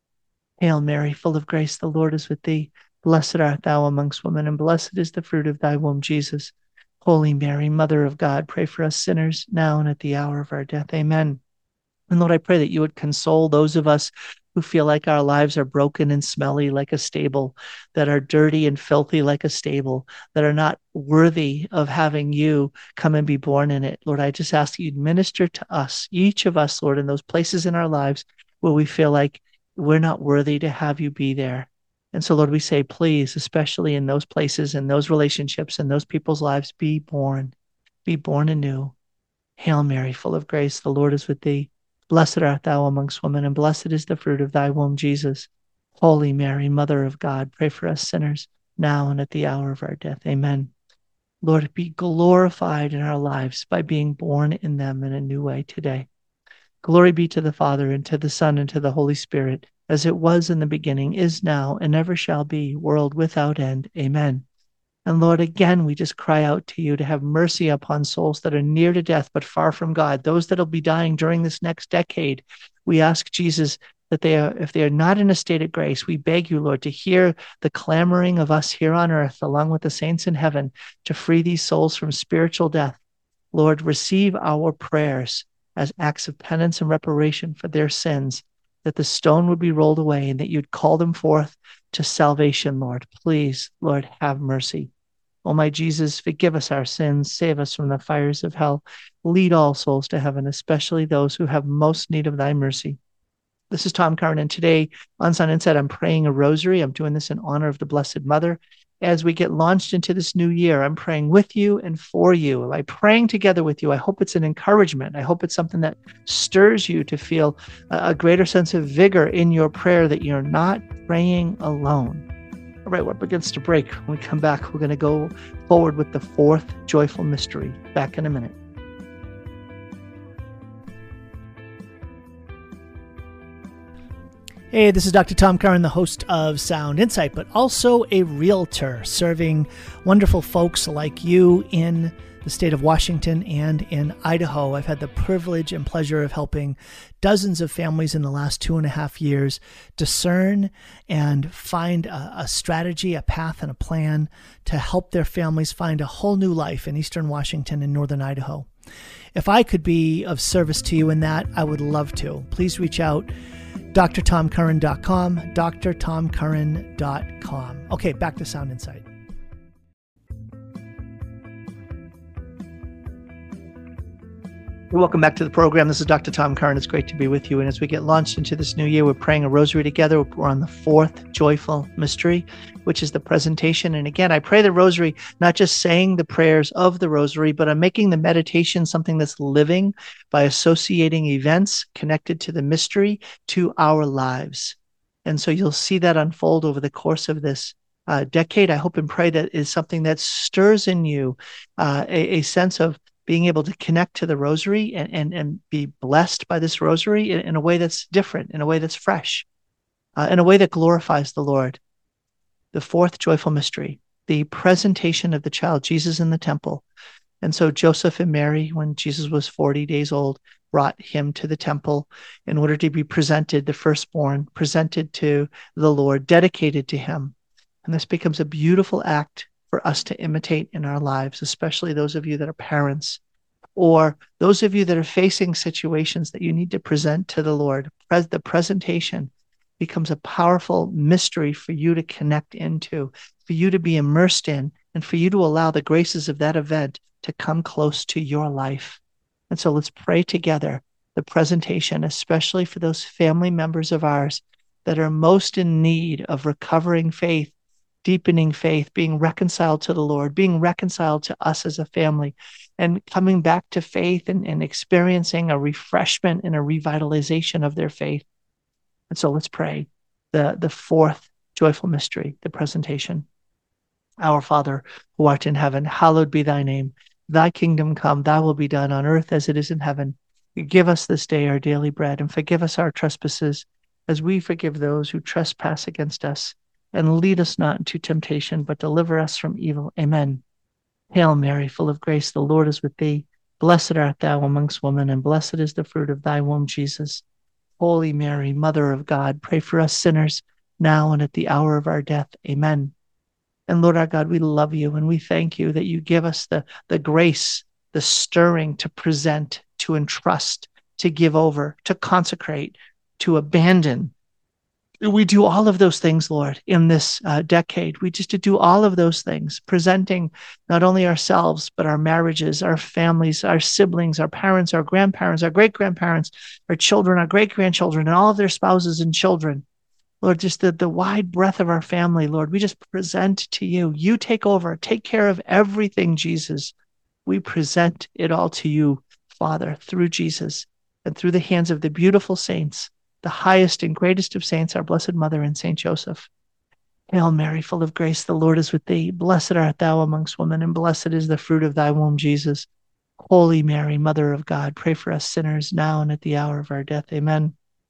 Speaker 2: Hail Mary, full of grace, the Lord is with thee. Blessed art thou amongst women, and blessed is the fruit of thy womb, Jesus. Holy Mary, Mother of God, pray for us sinners, now and at the hour of our death. Amen. And Lord, I pray that you would console those of us who feel like our lives are broken and smelly like a stable, that are dirty and filthy like a stable, that are not worthy of having you come and be born in it. Lord, I just ask that you'd minister to us, each of us, Lord, in those places in our lives where we feel like we're not worthy to have you be there. And so, Lord, we say, please, especially in those places and those relationships and those people's lives, be born, be born anew. Hail Mary, full of grace, the Lord is with thee. Blessed art thou amongst women, and blessed is the fruit of thy womb, Jesus. Holy Mary, Mother of God, pray for us sinners, now and at the hour of our death. Amen. Lord, be glorified in our lives by being born in them in a new way today. Glory be to the Father, and to the Son, and to the Holy Spirit, as it was in the beginning, is now, and ever shall be, world without end. Amen. And Lord, again, we just cry out to you to have mercy upon souls that are near to death but far from God, those that will be dying during this next decade. We ask, Jesus, that they are, if they are not in a state of grace, we beg you, Lord, to hear the clamoring of us here on earth, along with the saints in heaven, to free these souls from spiritual death. Lord, receive our prayers as acts of penance and reparation for their sins, that the stone would be rolled away and that you'd call them forth to salvation, Lord. Please, Lord, have mercy. O my Jesus, forgive us our sins, save us from the fires of hell, lead all souls to heaven, especially those who have most need of thy mercy. This is Tom Curran, and today on Sound Insight, I'm praying a rosary. I'm doing this in honor of the Blessed Mother. As we get launched into this new year, I'm praying with you and for you. I'm praying together with you. I hope it's an encouragement. I hope it's something that stirs you to feel a greater sense of vigor in your prayer, that you're not praying alone. All right, we're up against a break. When we come back, we're going to go forward with the fourth joyful mystery. Back in a minute.
Speaker 3: Hey, this is Doctor Tom Curran, the host of Sound Insight, but also a realtor serving wonderful folks like you in the state of Washington and in Idaho. I've had the privilege and pleasure of helping dozens of families in the last two and a half years discern and find a, a strategy, a path, and a plan to help their families find a whole new life in Eastern Washington and Northern Idaho. If I could be of service to you in that, I would love to. Please reach out, D R tom curran dot com, D R tom curran dot com. Okay, back to Sound Insight.
Speaker 2: Welcome back to the program. This is Doctor Tom Curran. It's great to be with you. And as we get launched into this new year, we're praying a rosary together. We're on the fourth joyful mystery, which is the presentation. And again, I pray the rosary, not just saying the prayers of the rosary, but I'm making the meditation something that's living by associating events connected to the mystery to our lives. And so you'll see that unfold over the course of this uh, decade. I hope and pray that is something that stirs in you uh, a, a sense of being able to connect to the rosary and, and, and be blessed by this rosary in, in a way that's different, in a way that's fresh, uh, in a way that glorifies the Lord. The fourth joyful mystery, the presentation of the child Jesus in the temple. And so Joseph and Mary, when Jesus was forty days old, brought him to the temple in order to be presented, the firstborn, presented to the Lord, dedicated to him. And this becomes a beautiful act for us to imitate in our lives, especially those of you that are parents, or those of you that are facing situations that you need to present to the Lord. The presentation becomes a powerful mystery for you to connect into, for you to be immersed in, and for you to allow the graces of that event to come close to your life. And so let's pray together the presentation, especially for those family members of ours that are most in need of recovering faith, deepening faith, being reconciled to the Lord, being reconciled to us as a family, and coming back to faith and, and experiencing a refreshment and a revitalization of their faith. And so let's pray the, the fourth joyful mystery, the presentation. Our Father, who art in heaven, hallowed be thy name. Thy kingdom come, thy will be done on earth as it is in heaven. Give us this day our daily bread, and forgive us our trespasses, as we forgive those who trespass against us. And lead us not into temptation, but deliver us from evil. Amen. Hail Mary, full of grace, the Lord is with thee. Blessed art thou amongst women, and blessed is the fruit of thy womb, Jesus. Holy Mary, Mother of God, pray for us sinners, now and at the hour of our death. Amen. And Lord our God, we love you and we thank you that you give us the, the grace, the stirring to present, to entrust, to give over, to consecrate, to abandon. We do all of those things, Lord, in this uh, decade. We just to do all of those things, presenting not only ourselves, but our marriages, our families, our siblings, our parents, our grandparents, our great-grandparents, our children, our great-grandchildren, and all of their spouses and children. Lord, just the, the wide breadth of our family, Lord, we just present to you. You take over, take care of everything, Jesus. We present it all to you, Father, through Jesus and through the hands of the beautiful saints, the highest and greatest of saints, our Blessed Mother and Saint Joseph. Hail Mary, full of grace, the Lord is with thee. Blessed art thou amongst women, and blessed is the fruit of thy womb, Jesus. Holy Mary, Mother of God, pray for us sinners, now and at the hour of our death. Amen.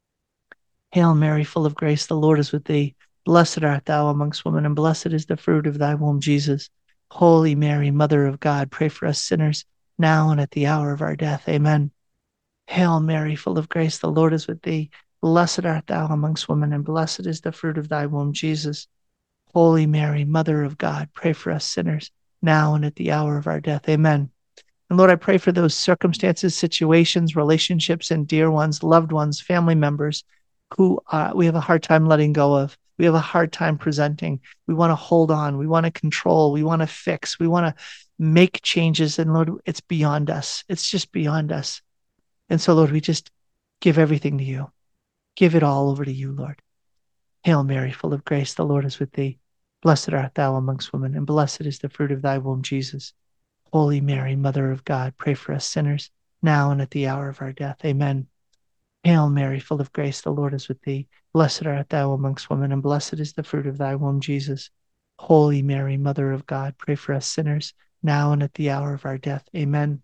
Speaker 2: Hail Mary, full of grace, the Lord is with thee. Blessed art thou amongst women, and blessed is the fruit of thy womb, Jesus. Holy Mary, Mother of God, pray for us sinners, now and at the hour of our death. Amen. Hail Mary, full of grace, the Lord is with thee. Blessed art thou amongst women, and blessed is the fruit of thy womb, Jesus. Holy Mary, Mother of God, pray for us sinners, now and at the hour of our death. Amen. And Lord, I pray for those circumstances, situations, relationships, and dear ones, loved ones, family members, who uh, we have a hard time letting go of. We have a hard time presenting. We want to hold on. We want to control. We want to fix. We want to make changes. And Lord, it's beyond us. It's just beyond us. And so, Lord, we just give everything to you. Give it all over to you, Lord. Hail Mary, full of grace, the Lord is with thee. Blessed art thou amongst women, and blessed is the fruit of thy womb, Jesus. Holy Mary, Mother of God, pray for us sinners, now and at the hour of our death. Amen. Hail Mary, full of grace, the Lord is with thee. Blessed art thou amongst women, and blessed is the fruit of thy womb, Jesus. Holy Mary, Mother of God, pray for us sinners, now and at the hour of our death. Amen.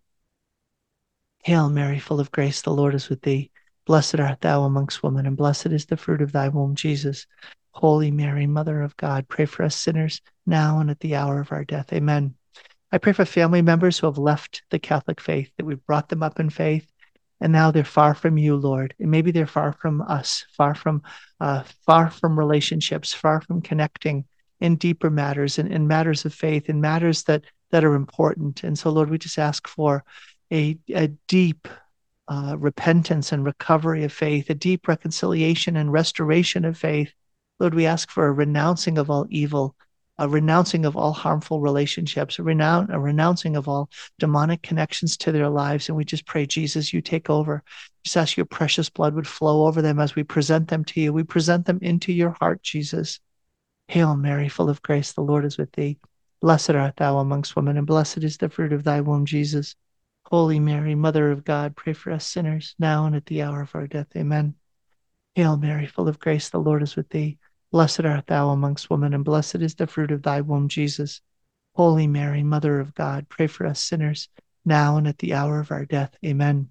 Speaker 2: Hail Mary, full of grace, the Lord is with thee. Blessed art thou amongst women, and blessed is the fruit of thy womb, Jesus. Holy Mary, Mother of God, pray for us sinners, now and at the hour of our death. Amen. I pray for family members who have left the Catholic faith, that we've brought them up in faith, and now they're far from you, Lord. And maybe they're far from us, far from uh, far from relationships, far from connecting in deeper matters, in, in matters of faith, in matters that, that are important. And so, Lord, we just ask for a, a deep uh, repentance and recovery of faith, a deep reconciliation and restoration of faith. Lord, we ask for a renouncing of all evil, a renouncing of all harmful relationships, a, renoun- a renouncing of all demonic connections to their lives. And we just pray, Jesus, you take over. Just ask your precious blood would flow over them as we present them to you. We present them into your heart, Jesus. Hail Mary, full of grace, the Lord is with thee. Blessed art thou amongst women, and blessed is the fruit of thy womb, Jesus. Holy Mary, Mother of God, pray for us sinners, now and at the hour of our death. Amen. Hail Mary, full of grace, the Lord is with thee. Blessed art thou amongst women, and blessed is the fruit of thy womb, Jesus. Holy Mary, Mother of God, pray for us sinners, now and at the hour of our death. Amen.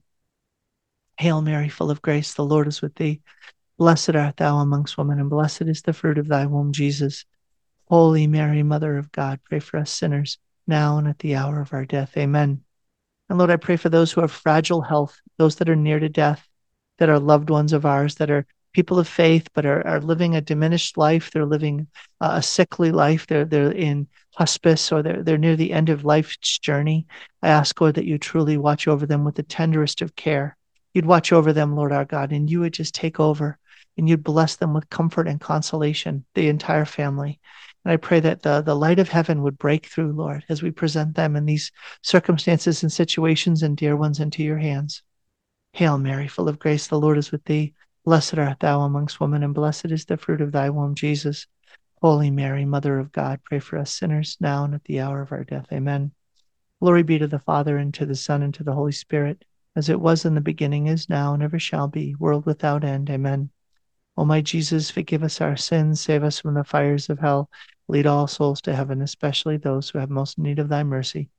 Speaker 2: Hail Mary, full of grace, the Lord is with thee. Blessed art thou amongst women, and blessed is the fruit of thy womb, Jesus. Holy Mary, Mother of God, pray for us sinners, now and at the hour of our death. Amen. And Lord, I pray for those who have fragile health, those that are near to death, that are loved ones of ours, that are people of faith, but are, are living a diminished life. They're living uh, a sickly life. They're they're in hospice, or they're they're near the end of life's journey. I ask, Lord, that you truly watch over them with the tenderest of care. You'd watch over them, Lord our God, and you would just take over, and you'd bless them with comfort and consolation, the entire family. And I pray that the, the light of heaven would break through, Lord, as we present them in these circumstances and situations and dear ones into your hands. Hail Mary, full of grace, the Lord is with thee. Blessed art thou amongst women, and blessed is the fruit of thy womb, Jesus. Holy Mary, Mother of God, pray for us sinners, now and at the hour of our death. Amen. Glory be to the Father, and to the Son, and to the Holy Spirit, as it was in the beginning, is now, and ever shall be, world without end. Amen. O my Jesus, forgive us our sins, save us from the fires of hell, lead all souls to heaven, especially those who have most need of thy mercy.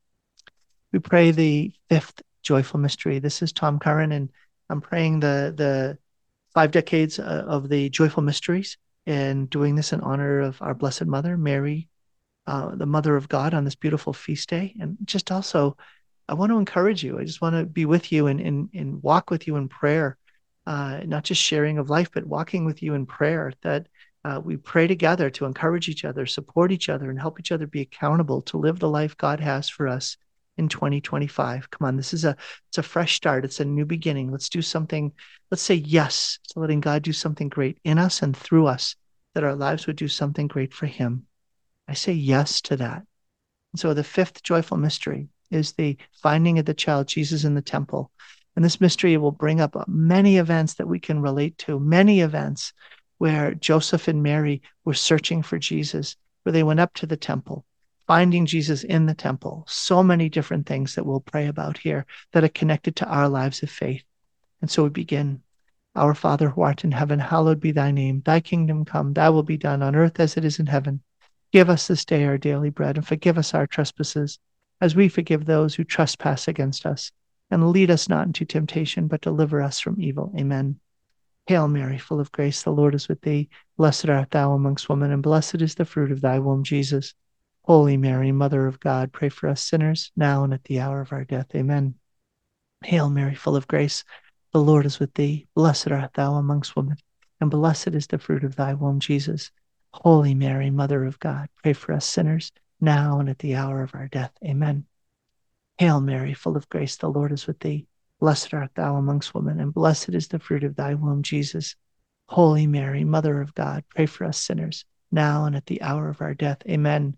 Speaker 2: We pray the fifth joyful mystery. This is Tom Curran, and I'm praying the, the five decades uh, of the joyful mysteries and doing this in honor of our Blessed Mother, Mary, uh, the Mother of God, on this beautiful feast day. And just also, I want to encourage you. I just want to be with you and, and, and walk with you in prayer, uh, not just sharing of life, but walking with you in prayer, that uh, we pray together to encourage each other, support each other, and help each other be accountable to live the life God has for us in twenty twenty-five. Come on, this is a it's a fresh start. It's a new beginning. Let's do something. Let's say yes to letting God do something great in us and through us, that our lives would do something great for him. I say yes to that. And so the fifth joyful mystery is the finding of the child Jesus in the temple. And this mystery will bring up many events that we can relate to, many events where Joseph and Mary were searching for Jesus, where they went up to the temple, finding Jesus in the temple. So many different things that we'll pray about here that are connected to our lives of faith. And so we begin. Our Father who art in heaven, hallowed be thy name. Thy kingdom come, thy will be done on earth as it is in heaven. Give us this day our daily bread, and forgive us our trespasses, as we forgive those who trespass against us. And lead us not into temptation, but deliver us from evil. Amen. Hail Mary, full of grace, the Lord is with thee. Blessed art thou amongst women, and blessed is the fruit of thy womb, Jesus. Holy Mary, Mother of God, pray for us sinners, now and at the hour of our death. Amen. Hail Mary, full of grace, the Lord is with thee. Blessed art thou amongst women, and blessed is the fruit of thy womb, Jesus. Holy Mary, Mother of God, pray for us sinners, now and at the hour of our death. Amen. Hail Mary, full of grace, the Lord is with thee. Blessed art thou amongst women, and blessed is the fruit of thy womb, Jesus. Holy Mary, Mother of God, pray for us sinners, now and at the hour of our death. Amen.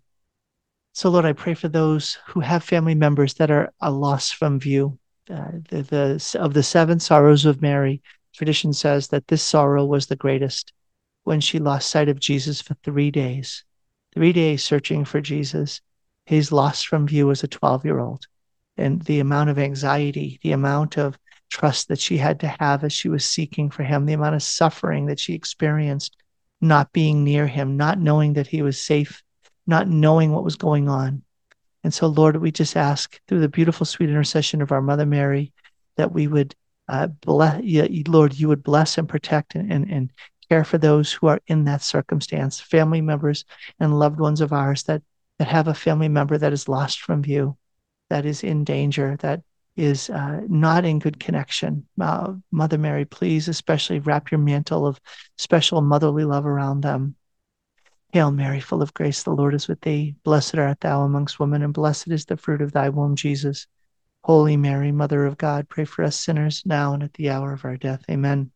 Speaker 2: So, Lord, I pray for those who have family members that are lost from view. Uh, the, the, of the seven sorrows of Mary, tradition says that this sorrow was the greatest when she lost sight of Jesus for three days. Three days searching for Jesus. He's lost from view as a twelve-year-old. And the amount of anxiety, the amount of trust that she had to have as she was seeking for him, the amount of suffering that she experienced not being near him, not knowing that he was safe, not knowing what was going on. And so, Lord, we just ask through the beautiful, sweet intercession of our Mother Mary that we would, uh, bless, Lord, you would bless and protect and, and, and care for those who are in that circumstance, family members and loved ones of ours that, that have a family member that is lost from view, that is in danger, that is uh, not in good connection. Uh, Mother Mary, please especially wrap your mantle of special motherly love around them. Hail Mary, full of grace, the Lord is with thee. Blessed art thou amongst women, and blessed is the fruit of thy womb, Jesus. Holy Mary, Mother of God, pray for us sinners, now and at the hour of our death. Amen.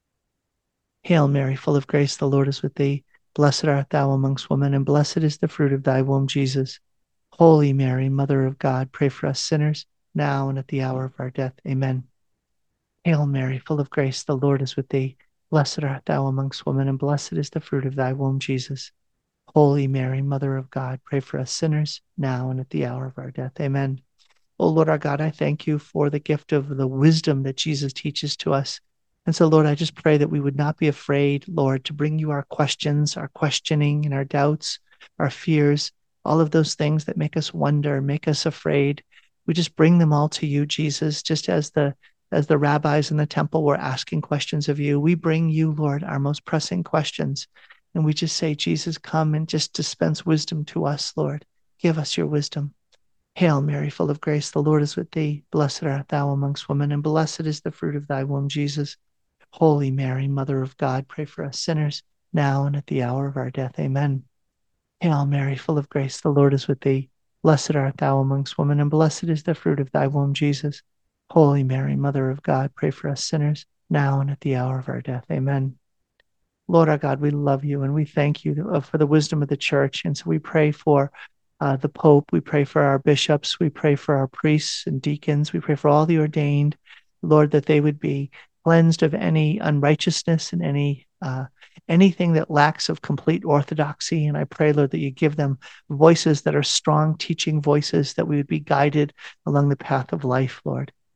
Speaker 2: Hail Mary, full of grace, the Lord is with thee. Blessed art thou amongst women, and blessed is the fruit of thy womb, Jesus. Holy Mary, Mother of God, pray for us sinners, now and at the hour of our death. Amen. Hail Mary, full of grace, the Lord is with thee. Blessed art thou amongst women, and blessed is the fruit of thy womb, Jesus. Holy Mary, Mother of God, pray for us sinners, now and at the hour of our death. Amen. O Lord our God, I thank you for the gift of the wisdom that Jesus teaches to us. And so, Lord, I just pray that we would not be afraid, Lord, to bring you our questions, our questioning, and our doubts, our fears, all of those things that make us wonder, make us afraid. We just bring them all to you, Jesus, just as the as the rabbis in the temple were asking questions of you. We bring you, Lord, our most pressing questions. And we just say, Jesus, come and just dispense wisdom to us, Lord. Give us your wisdom. Hail Mary, full of grace, the Lord is with thee. Blessed art thou amongst women, and blessed is the fruit of thy womb, Jesus. Holy Mary, Mother of God, pray for us sinners, now and at the hour of our death. Amen. Hail Mary, full of grace, the Lord is with thee. Blessed art thou amongst women, and blessed is the fruit of thy womb, Jesus. Holy Mary, Mother of God, pray for us sinners, now and at the hour of our death. Amen. Lord our God, we love you and we thank you for the wisdom of the church. And so we pray for uh, the Pope. We pray for our bishops. We pray for our priests and deacons. We pray for all the ordained, Lord, that they would be cleansed of any unrighteousness and any uh, anything that lacks of complete orthodoxy. And I pray, Lord, that you give them voices that are strong, teaching voices, that we would be guided along the path of life, Lord.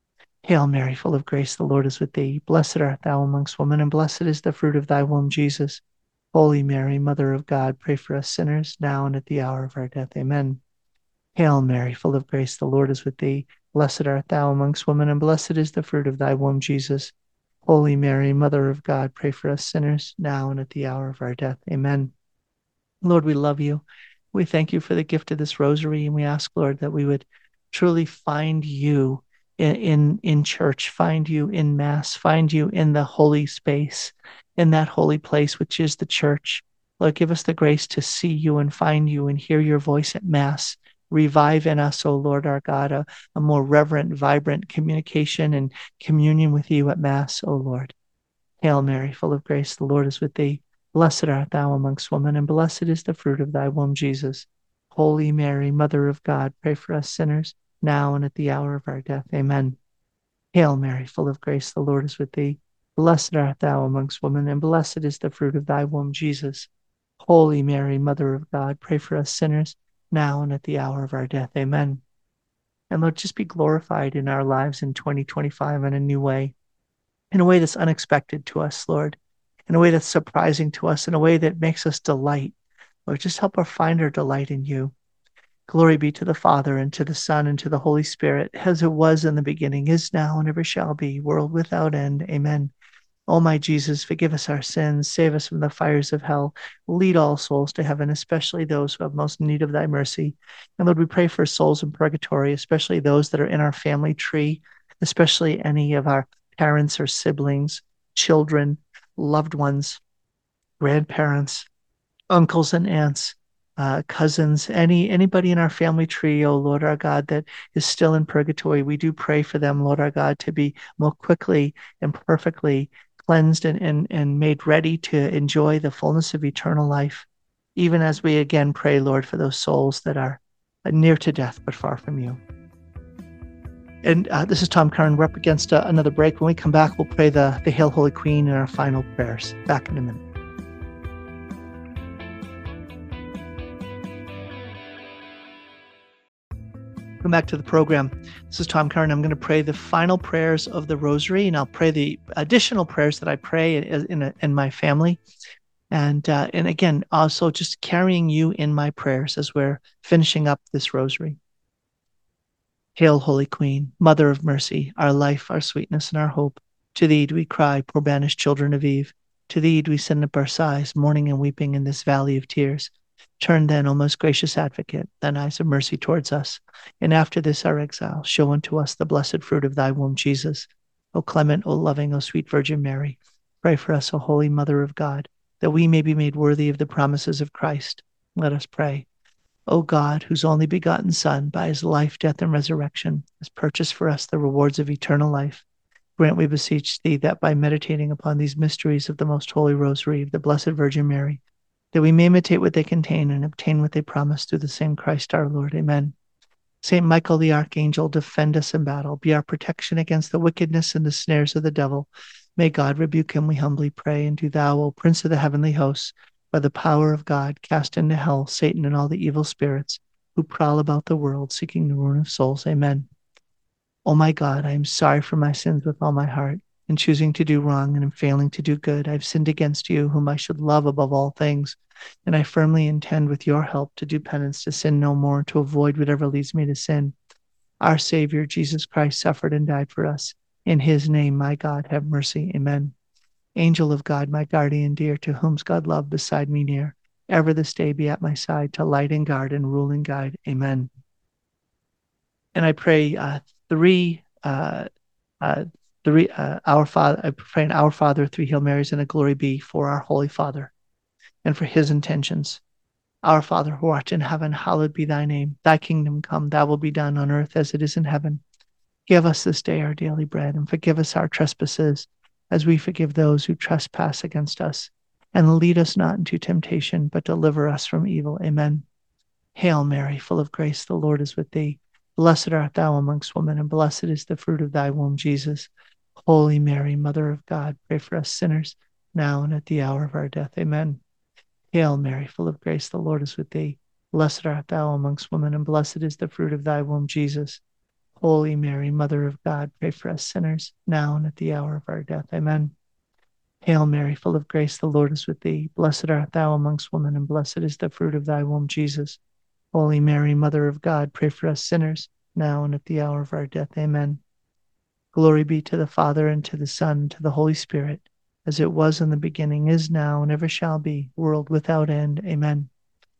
Speaker 2: Hail Mary, full of grace, the Lord is with thee. Blessed art thou amongst women, and blessed is the fruit of thy womb, Jesus. Holy Mary, Mother of God, pray for us sinners, now and at the hour of our death. Amen. Hail Mary, full of grace, the Lord is with thee. Blessed art thou amongst women, and blessed is the fruit of thy womb, Jesus. Holy Mary, Mother of God, pray for us sinners, now and at the hour of our death. Amen. Lord, we love you. We thank you for the gift of this rosary, and we ask, Lord, that we would truly find you in, in, in church, find you in Mass, find you in the holy space, in that holy place, which is the church. Lord, give us the grace to see you and find you and hear your voice at Mass. Revive in us, O Lord our God, a, a more reverent, vibrant communication and communion with you at Mass, O Lord. Hail Mary, full of grace, the Lord is with thee. Blessed art thou amongst women, and blessed is the fruit of thy womb, Jesus. Holy Mary, Mother of God, pray for us sinners, now and at the hour of our death. Amen. Hail Mary, full of grace, the Lord is with thee. Blessed art thou amongst women, and blessed is the fruit of thy womb, Jesus. Holy Mary, Mother of God, pray for us sinners, now and at the hour of our death. Amen. And Lord, just be glorified in our lives in twenty twenty-five in a new way, in a way that's unexpected to us, Lord, in a way that's surprising to us, in a way that makes us delight. Lord, just help us find our delight in you. Glory be to the Father, and to the Son, and to the Holy Spirit, as it was in the beginning, is now, and ever shall be, world without end. Amen. O my Jesus, forgive us our sins, save us from the fires of hell, lead all souls to heaven, especially those who have most need of thy mercy. And Lord, we pray for souls in purgatory, especially those that are in our family tree, especially any of our parents or siblings, children, loved ones, grandparents, uncles and aunts, uh, cousins, any anybody in our family tree, oh Lord our God, that is still in purgatory. We do pray for them, Lord our God, to be more quickly and perfectly cleansed and, and, and made ready to enjoy the fullness of eternal life, even as we again pray, Lord, for those souls that are near to death but far from you. And uh, this is Tom Curran. We're up against uh, another break. When we come back, we'll pray the, the Hail, Holy Queen in our final prayers. Back in a minute. Welcome back to the program. This is Tom Curran. I'm going to pray the final prayers of the Rosary, and I'll pray the additional prayers that I pray in, in, in my family. And uh, and again, also just carrying you in my prayers as we're finishing up this Rosary. Hail, Holy Queen, Mother of Mercy, our life, our sweetness, and our hope. To thee do we cry, poor banished children of Eve. To thee do we send up our sighs, mourning and weeping in this valley of tears. Turn then, O most gracious Advocate, thine eyes of mercy towards us, and after this our exile, show unto us the blessed fruit of thy womb, Jesus. O clement, O loving, O sweet Virgin Mary, pray for us, O Holy Mother of God, that we may be made worthy of the promises of Christ. Let us pray. O God, whose only begotten Son, by his life, death, and resurrection, has purchased for us the rewards of eternal life, grant, we beseech thee, that by meditating upon these mysteries of the most holy Rosary of the Blessed Virgin Mary, that we may imitate what they contain and obtain what they promise through the same Christ our Lord. Amen. Saint Michael the Archangel, defend us in battle. Be our protection against the wickedness and the snares of the devil. May God rebuke him, we humbly pray. And do thou, O Prince of the heavenly hosts, by the power of God, cast into hell Satan and all the evil spirits who prowl about the world, seeking the ruin of souls. Amen. O my God, I am sorry for my sins with all my heart. In choosing to do wrong and in failing to do good, I've sinned against you, whom I should love above all things. And I firmly intend, with your help, to do penance, to sin no more, to avoid whatever leads me to sin. Our Savior, Jesus Christ, suffered and died for us. In his name, my God, have mercy. Amen. Angel of God, my guardian dear, to whom's God love beside me near, ever this day be at my side, to light and guard and rule and guide. Amen. And I pray uh, three, uh, uh, three, uh, our Father, I pray in Our Father, three Hail Marys, and a Glory be for our Holy Father, and for his intentions. Our Father, who art in heaven, hallowed be thy name. Thy kingdom come, thy will be done on earth as it is in heaven. Give us this day our daily bread, and forgive us our trespasses, as we forgive those who trespass against us. And lead us not into temptation, but deliver us from evil. Amen. Hail Mary, full of grace, the Lord is with thee. Blessed art thou amongst women, and blessed is the fruit of thy womb, Jesus. Holy Mary, Mother of God, pray for us sinners, now and at the hour of our death. Amen. Hail Mary, full of grace, the Lord is with thee. Blessed art thou amongst women, and blessed is the fruit of thy womb, Jesus. Holy Mary, Mother of God, pray for us sinners, now and at the hour of our death. Amen. Hail Mary, full of grace, the Lord is with thee. Blessed art thou amongst women, and blessed is the fruit of thy womb, Jesus. Holy Mary, Mother of God, pray for us sinners, now and at the hour of our death. Amen. Glory be to the Father, and to the Son, and to the Holy Spirit, as it was in the beginning, is now, and ever shall be, world without end. Amen.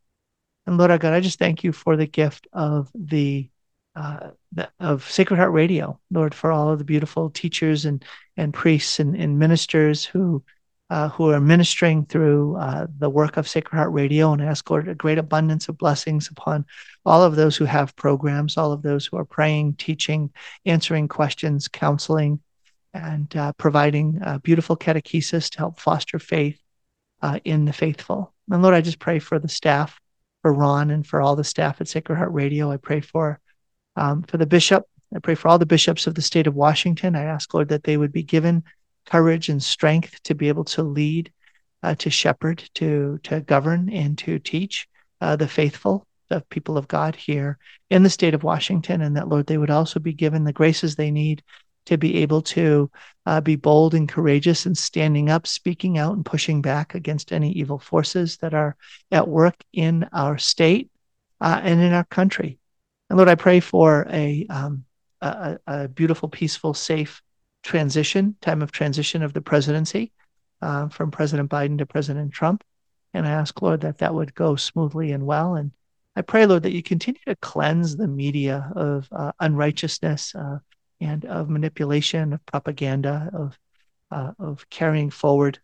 Speaker 2: And Lord our God, I just thank you for the gift of the uh, of Sacred Heart Radio, Lord, for all of the beautiful teachers and and priests and, and ministers who uh, who are ministering through uh, the work of Sacred Heart Radio. And I ask, Lord, a great abundance of blessings upon all of those who have programs, all of those who are praying, teaching, answering questions, counseling, and uh, providing uh, beautiful catechesis to help foster faith uh, in the faithful. And Lord, I just pray for the staff, for Ron and for all the staff at Sacred Heart Radio. I pray for um, for the bishop. I pray for all the bishops of the state of Washington. I ask, Lord, that they would be given courage and strength to be able to lead, uh, to shepherd, to to govern, and to teach uh, the faithful, the people of God here in the state of Washington, and that, Lord, they would also be given the graces they need to be able to uh, be bold and courageous and standing up, speaking out, and pushing back against any evil forces that are at work in our state uh, and in our country. And Lord, I pray for a, um, a, a beautiful, peaceful, safe transition, time of transition of the presidency uh, from President Biden to President Trump. And I ask, Lord, that that would go smoothly and well. And I pray, Lord, that you continue to cleanse the media of uh, unrighteousness, uh, and of manipulation, of propaganda, of uh, of carrying forward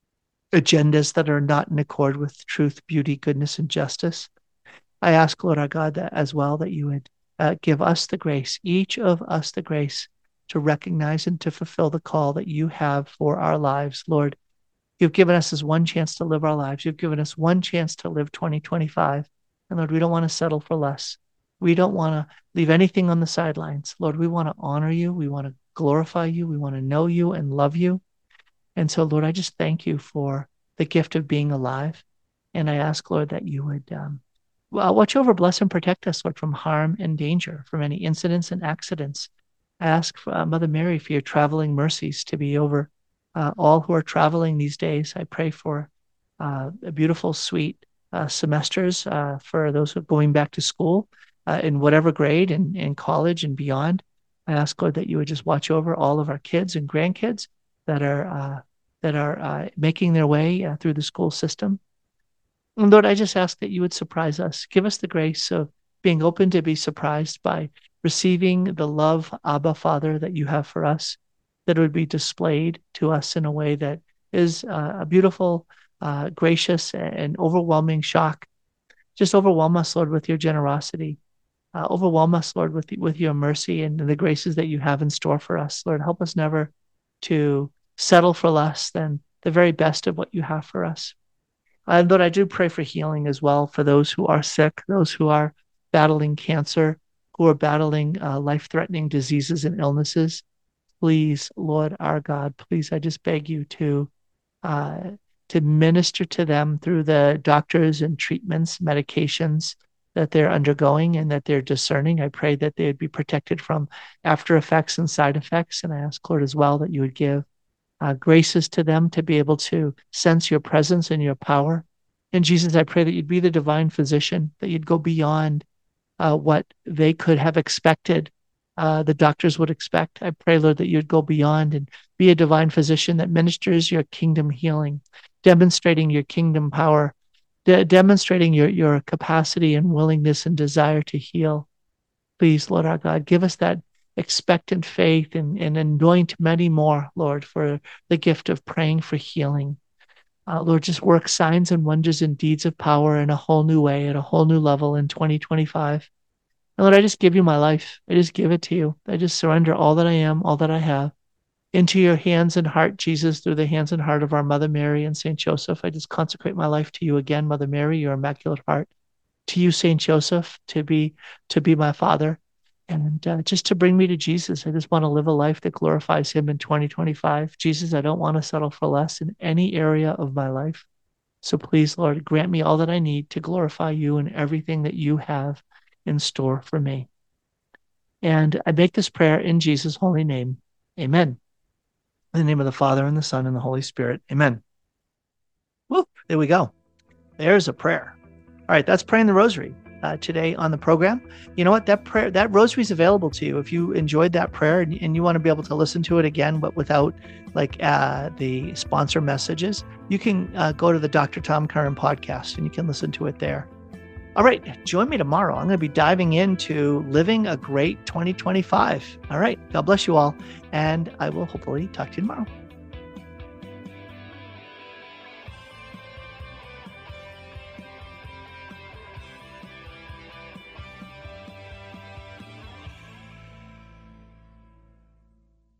Speaker 2: agendas that are not in accord with truth, beauty, goodness, and justice. I ask, Lord our God, that as well that you would uh, give us the grace, each of us the grace, to recognize and to fulfill the call that you have for our lives. Lord, you've given us this one chance to live our lives. You've given us one chance to live twenty twenty-five. And Lord, we don't want to settle for less. We don't want to leave anything on the sidelines. Lord, we want to honor you. We want to glorify you. We want to know you and love you. And so, Lord, I just thank you for the gift of being alive. And I ask, Lord, that you would um, well, watch over, bless, and protect us, Lord, from harm and danger, from any incidents and accidents. I ask for, uh, Mother Mary for your traveling mercies to be over uh, all who are traveling these days. I pray for uh, a beautiful, sweet uh, semesters uh, for those who are going back to school. Uh, in whatever grade and in college and beyond. I ask, Lord, that you would just watch over all of our kids and grandkids that are uh, that are uh, making their way uh, through the school system. And Lord, I just ask that you would surprise us. Give us the grace of being open to be surprised by receiving the love, Abba, Father, that you have for us, that would be displayed to us in a way that is uh, a beautiful, uh, gracious, and overwhelming shock. Just overwhelm us, Lord, with your generosity. Uh, overwhelm us, Lord, with with your mercy and the graces that you have in store for us. Lord, help us never to settle for less than the very best of what you have for us. And Lord, I do pray for healing as well for those who are sick, those who are battling cancer, who are battling uh, life-threatening diseases and illnesses. Please, Lord our God, please, I just beg you to uh, to minister to them through the doctors and treatments, medications that they're undergoing and that they're discerning. I pray that they would be protected from after effects and side effects. And I ask, Lord, as well, that you would give uh, graces to them to be able to sense your presence and your power. And Jesus, I pray that you'd be the divine physician, that you'd go beyond uh, what they could have expected, uh, the doctors would expect. I pray, Lord, that you'd go beyond and be a divine physician that ministers your kingdom healing, demonstrating your kingdom power, De- demonstrating your, your capacity and willingness and desire to heal. Please, Lord our God, give us that expectant faith and, and anoint many more, Lord, for the gift of praying for healing. Uh, Lord, just work signs and wonders and deeds of power in a whole new way, at a whole new level in twenty twenty-five. And Lord, I just give you my life. I just give it to you. I just surrender all that I am, all that I have, into your hands and heart, Jesus, through the hands and heart of our Mother Mary and Saint Joseph. I just consecrate my life to you again, Mother Mary, your Immaculate Heart, to you, Saint Joseph, to be to be my Father, and uh, just to bring me to Jesus. I just want to live a life that glorifies him in twenty twenty-five. Jesus, I don't want to settle for less in any area of my life. So please, Lord, grant me all that I need to glorify you and everything that you have in store for me. And I make this prayer in Jesus' holy name. Amen. In the name of the Father, and the Son, and the Holy Spirit. Amen. Whoop, there we go. There's a prayer. All right, that's praying the rosary uh, today on the program. You know what? That prayer, that rosary is available to you. If you enjoyed that prayer and, and you want to be able to listen to it again, but without like uh, the sponsor messages, you can uh, go to the Doctor Tom Curran podcast and you can listen to it there. All right, join me tomorrow. I'm going to be diving into living a great twenty twenty-five. All right, God bless you all, and I will hopefully talk to you tomorrow.